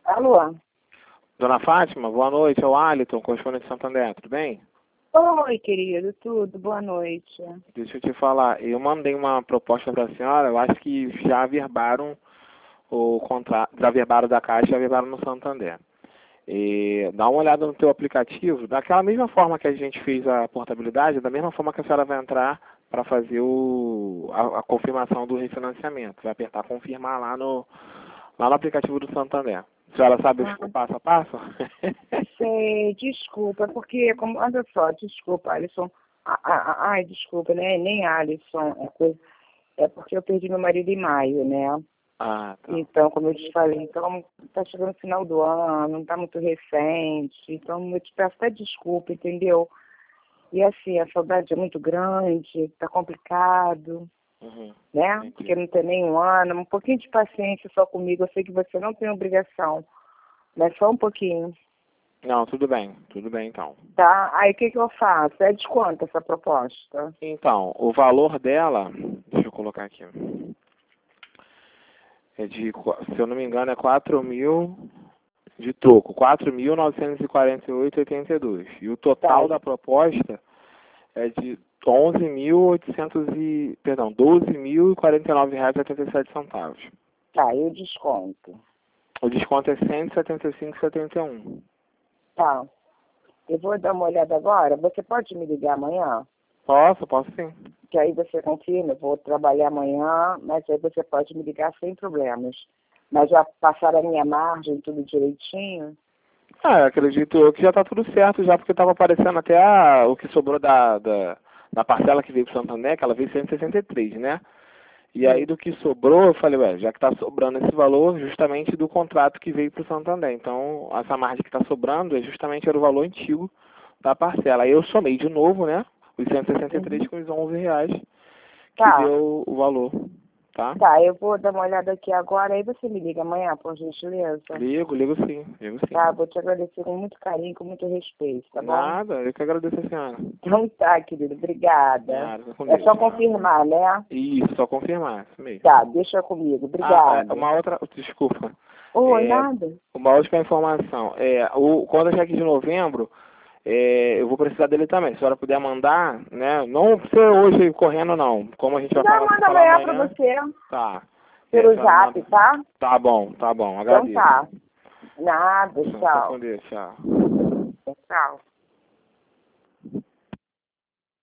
Alô? Dona Fátima, boa noite. É o Aliton, Colchões de Santander, tudo bem? Oi, querido, tudo? Boa noite. Deixa eu te falar, eu mandei uma proposta para a senhora, eu acho que já averbaram o contrato, já averbaram da Caixa e já averbaram no Santander. E dá uma olhada no teu aplicativo, daquela mesma forma que a gente fez a portabilidade, da mesma forma que a senhora vai entrar para fazer a confirmação do refinanciamento. Vai apertar confirmar lá no aplicativo do Santander. A senhora sabe o passo a passo? Sei, desculpa, porque, olha só, desculpa, Alisson. Ai, desculpa, né? Nem Alisson, é porque eu perdi meu marido em maio, né? Ah, tá. Então, como eu te falei, então tá chegando o final do ano, não tá muito recente, então eu te peço até desculpa, entendeu? E assim, a saudade é muito grande, tá complicado, né? Entendi. Porque não tem nem um ano, um pouquinho de paciência só comigo, eu sei que você não tem obrigação, mas só um pouquinho. Não, tudo bem então. Tá? Aí o que eu faço? É de quanto essa proposta? Então, o valor dela, deixa eu colocar aqui, se eu não me engano, é 4.000 de troco, 4.948,82. E o total Tá, da proposta é de 11.800 perdão, 12.049,87 centavos. tá, eu desconto. O desconto é 175,71. Tá. Eu vou dar uma olhada agora. Você pode me ligar amanhã? Posso sim. Que aí você confirma, eu vou trabalhar amanhã, mas aí você pode me ligar sem problemas. Mas já passaram a minha margem, tudo direitinho? Ah, acredito eu que já está tudo certo já, porque estava aparecendo até o que sobrou da parcela que veio para o Santander, que ela veio 163, né? E aí do que sobrou, eu falei, ué, já que está sobrando esse valor, justamente do contrato que veio para o Santander. Então, essa margem que está sobrando justamente era o valor antigo da parcela. Aí eu somei de novo, né? Os 163 com os 11 reais que Tá, deu o valor, tá? tá, eu vou dar uma olhada aqui agora, aí você me liga amanhã, por gentileza. Ligo sim. Tá, vou te agradecer com muito carinho, com muito respeito, tá bom? Nada, eu que agradeço a senhora. Então tá, querido, obrigada. Nada, fica com É Deus, só tchau. confirmar, né? Isso, só confirmar, isso mesmo. Tá, deixa comigo, obrigada. Uma outra, desculpa. Oi, É, nada. uma última informação. O contra-cheque de novembro, eu vou precisar dele também. Se a senhora puder mandar, né? Não precisa hoje correndo, não. Como a gente vai Já manda falar amanhã pra amanhã. você, Tá. pelo A senhora zap, manda. tá? Tá bom, Então agradeço. tá. Nada, Tá com tchau. Deus, tchau. Tchau.